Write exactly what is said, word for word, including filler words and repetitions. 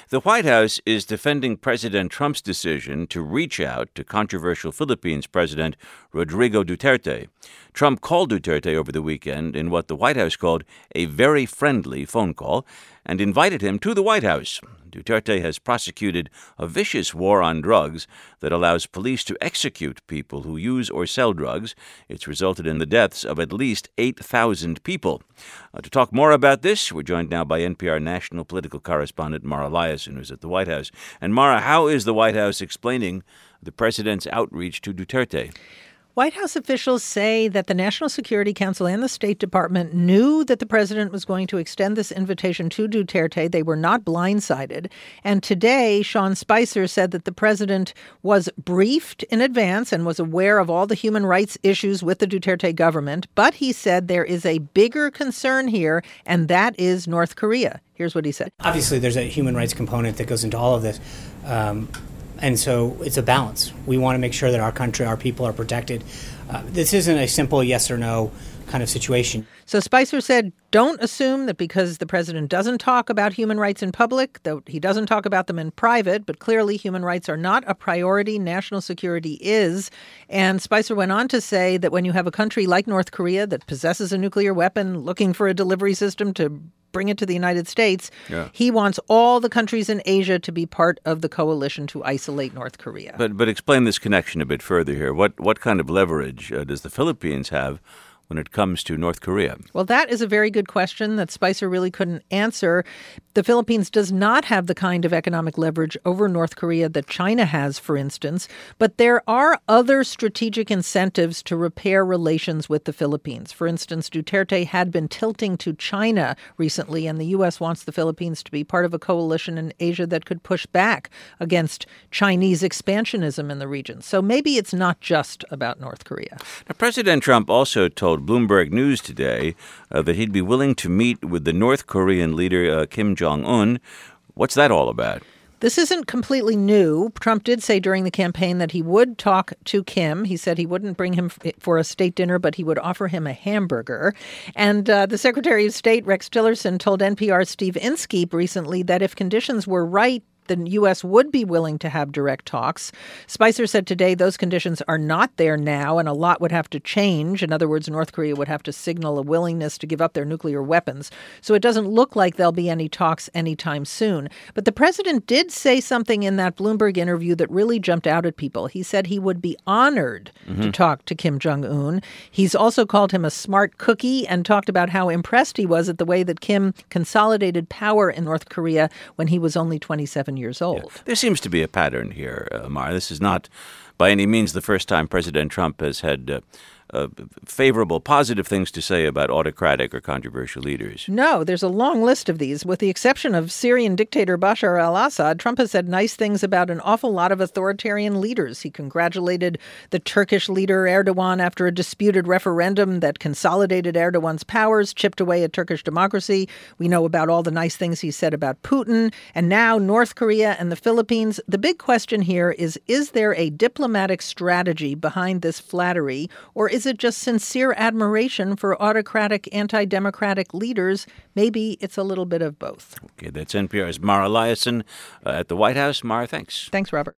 The White House is defending President Trump's decision to reach out to controversial Philippines President Rodrigo Duterte. Trump called Duterte over the weekend in what the White House called a very friendly phone call and invited him to the White House. Duterte has prosecuted a vicious war on drugs that allows police to execute people who use or sell drugs. It's resulted in the deaths of at least eight thousand people. Uh, to talk more about this, we're joined now by N P R national political correspondent Mara Liasson, who's at the White House. And Mara, how is the White House explaining the president's outreach to Duterte? White House officials say that the National Security Council and the State Department knew that the president was going to extend this invitation to Duterte. They were not blindsided. And today, Sean Spicer said that the president was briefed in advance and was aware of all the human rights issues with the Duterte government. But he said there is a bigger concern here, and that is North Korea. Here's what he said. Obviously, there's a human rights component that goes into all of this. Um, And so it's a balance. We want to make sure that our country, our people are protected. Uh, this isn't a simple yes or no kind of situation. So Spicer said, don't assume that because the president doesn't talk about human rights in public, that he doesn't talk about them in private, but clearly human rights are not a priority. National security is. And Spicer went on to say that when you have a country like North Korea that possesses a nuclear weapon, looking for a delivery system to bring it to the United States, yeah. he wants all the countries in Asia to be part of the coalition to isolate North Korea. But but explain this connection a bit further here. What what kind of leverage uh, does the Philippines have when it comes to North Korea? Well, that is a very good question that Spicer really couldn't answer. The Philippines does not have the kind of economic leverage over North Korea that China has, for instance, but there are other strategic incentives to repair relations with the Philippines. For instance, Duterte had been tilting to China recently, and the U S wants the Philippines to be part of a coalition in Asia that could push back against Chinese expansionism in the region. So maybe it's not just about North Korea. Now, President Trump also told Bloomberg News today uh, that he'd be willing to meet with the North Korean leader uh, Kim Jong-un. What's that all about? This isn't completely new. Trump did say during the campaign that he would talk to Kim. He said he wouldn't bring him for a state dinner, but he would offer him a hamburger. And uh, the Secretary of State, Rex Tillerson, told N P R's Steve Inskeep recently that if conditions were right, the U S would be willing to have direct talks. Spicer said today those conditions are not there now, and a lot would have to change. In other words, North Korea would have to signal a willingness to give up their nuclear weapons. So it doesn't look like there'll be any talks anytime soon. But the president did say something in that Bloomberg interview that really jumped out at people. He said he would be honored mm-hmm. to talk to Kim Jong-un. He's also called him a smart cookie and talked about how impressed he was at the way that Kim consolidated power in North Korea when he was only twenty-seven years old. Yeah. There seems to be a pattern here, uh, Mara. This is not by any means the first time President Trump has had uh, uh, favorable, positive things to say about autocratic or controversial leaders. No, there's a long list of these. With the exception of Syrian dictator Bashar al-Assad, Trump has said nice things about an awful lot of authoritarian leaders. He congratulated the Turkish leader Erdogan after a disputed referendum that consolidated Erdogan's powers, chipped away at Turkish democracy. We know about all the nice things he said about Putin. And now North Korea and the Philippines. The big question here is, is there a diplomatic strategy behind this flattery, or is it just sincere admiration for autocratic, anti-democratic leaders? Maybe it's a little bit of both. Okay, that's N P R's Mara Liasson uh, at the White House. Mara, thanks. Thanks, Robert.